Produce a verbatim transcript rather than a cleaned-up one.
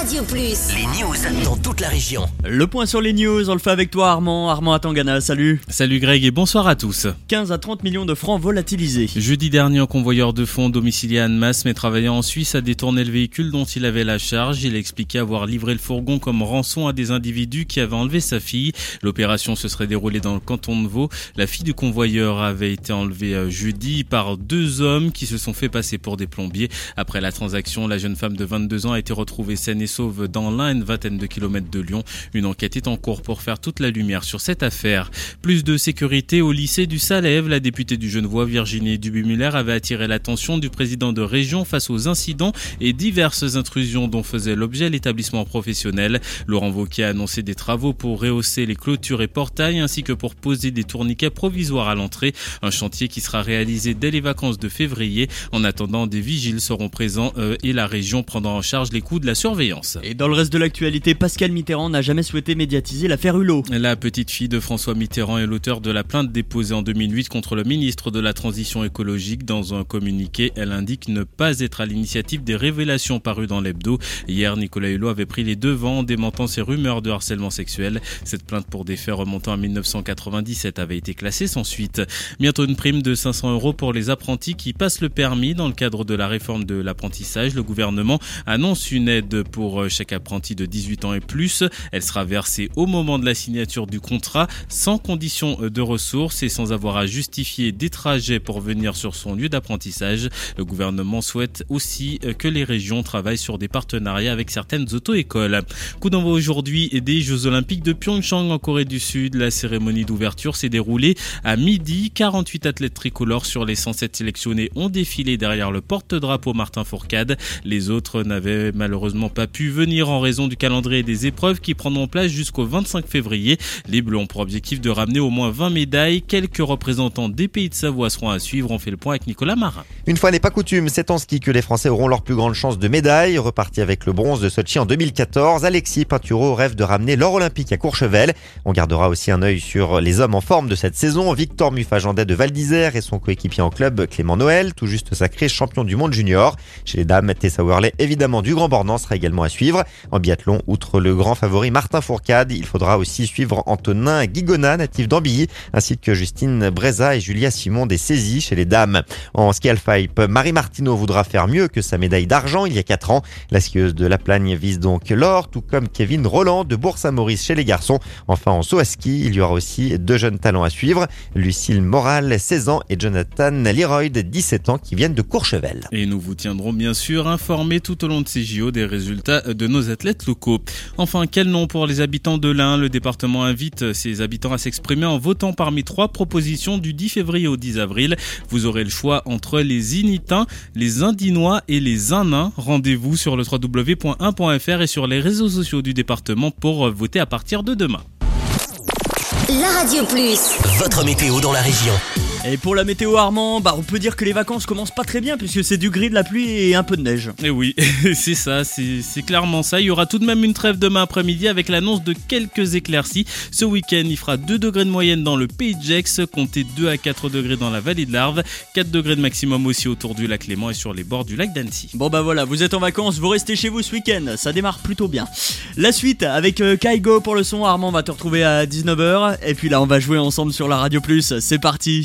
Radio Plus. Les news dans toute la région. Le point sur les news, on le fait avec toi Armand, Armand à Tangana, salut. Salut Greg et bonsoir à tous. quinze à trente millions de francs volatilisés. Jeudi dernier, un convoyeur de fonds domicilié à Annemasse mais travaillant en Suisse a détourné le véhicule dont il avait la charge. Il a expliqué avoir livré le fourgon comme rançon à des individus qui avaient enlevé sa fille. L'opération se serait déroulée dans le canton de Vaud. La fille du convoyeur avait été enlevée jeudi par deux hommes qui se sont fait passer pour des plombiers. Après la transaction, la jeune femme de vingt-deux ans a été retrouvée saine et sauve dans l'Ain, une vingtaine de kilomètres de Lyon. Une enquête est en cours pour faire toute la lumière sur cette affaire. Plus de sécurité au lycée du Salève. La députée du Genevois, Virginie Duby-Muller, avait attiré l'attention du président de région face aux incidents et diverses intrusions dont faisait l'objet l'établissement professionnel. Laurent Wauquiez a annoncé des travaux pour rehausser les clôtures et portails ainsi que pour poser des tourniquets provisoires à l'entrée. Un chantier qui sera réalisé dès les vacances de février. En attendant, des vigiles seront présents euh, et la région prendra en charge les coûts de la surveillance. Et dans le reste de l'actualité, Pascal Mitterrand n'a jamais souhaité médiatiser l'affaire Hulot. La petite fille de François Mitterrand est l'auteur de la plainte déposée en deux mille huit contre le ministre de la Transition écologique. Dans un communiqué, elle indique ne pas être à l'initiative des révélations parues dans l'hebdo. Hier, Nicolas Hulot avait pris les devants en démentant ces rumeurs de harcèlement sexuel. Cette plainte pour des faits remontant à dix-neuf cent quatre-vingt-dix-sept avait été classée sans suite. Bientôt une prime de cinq cents euros pour les apprentis qui passent le permis. Dans le cadre de la réforme de l'apprentissage, le gouvernement annonce une aide pour chaque apprenti de dix-huit ans et plus. Elle sera versée au moment de la signature du contrat, sans condition de ressources et sans avoir à justifier des trajets pour venir sur son lieu d'apprentissage. Le gouvernement souhaite aussi que les régions travaillent sur des partenariats avec certaines auto-écoles. Coup d'envoi aujourd'hui des Jeux Olympiques de Pyeongchang en Corée du Sud. La cérémonie d'ouverture s'est déroulée à midi. quarante-huit athlètes tricolores sur les cent sept sélectionnés ont défilé derrière le porte-drapeau Martin Fourcade. Les autres n'avaient malheureusement pas pu venir en raison du calendrier des épreuves qui prendront place jusqu'au vingt-cinq février. Les Bleus ont pour objectif de ramener au moins vingt médailles. Quelques représentants des pays de Savoie seront à suivre. On fait le point avec Nicolas Marin. Une fois n'est pas coutume, c'est en ski que les Français auront leur plus grande chance de médaille. Reparti avec le bronze de Sochi en deux mille quatorze, Alexis Pinturault rêve de ramener l'or olympique à Courchevel. On gardera aussi un œil sur les hommes en forme de cette saison. Victor Muffagendet de Val d'Isère et son coéquipier en club Clément Noël, tout juste sacré champion du monde junior. Chez les dames, Tessa Worley, évidemment du Grand Bornand, sera également à suivre. En biathlon, outre le grand favori Martin Fourcade, il faudra aussi suivre Antonin Guigona, natif d'Ambilly, ainsi que Justine Breza et Julia Simon des Saisies chez les dames. En ski halfpipe, Marie Martineau voudra faire mieux que sa médaille d'argent il y a quatre ans. La skieuse de La Plagne vise donc l'or, tout comme Kevin Roland de Bourg-Saint-Maurice chez les garçons. Enfin, en saut à ski, il y aura aussi deux jeunes talents à suivre. Lucille Moral, seize ans, et Jonathan Leroy, dix-sept ans, qui viennent de Courchevel. Et nous vous tiendrons bien sûr informés tout au long de ces J O des résultats de nos athlètes locaux. Enfin, quel nom pour les habitants de l'Ain? Le département invite ses habitants à s'exprimer en votant parmi trois propositions du dix février au dix avril. Vous aurez le choix entre les Initains, les Indinois et les Innains. Rendez-vous sur le w w w point un point f r et sur les réseaux sociaux du département pour voter à partir de demain. La Radio Plus. Votre météo dans la région. Et pour la météo Armand, bah on peut dire que les vacances commencent pas très bien puisque c'est du gris, de la pluie et un peu de neige. Et oui, c'est ça, c'est, c'est clairement ça. Il y aura tout de même une trêve demain après-midi avec l'annonce de quelques éclaircies. Ce week-end, il fera deux degrés de moyenne dans le Pays de Gex, comptez deux à quatre degrés dans la vallée de l'Arve, quatre degrés de maximum aussi autour du lac Léman et sur les bords du lac d'Annecy. Bon bah voilà, vous êtes en vacances, vous restez chez vous ce week-end, ça démarre plutôt bien. La suite avec euh, Kaigo pour le son, Armand va te retrouver à dix-neuf heures et puis là on va jouer ensemble sur la Radio Plus, c'est parti.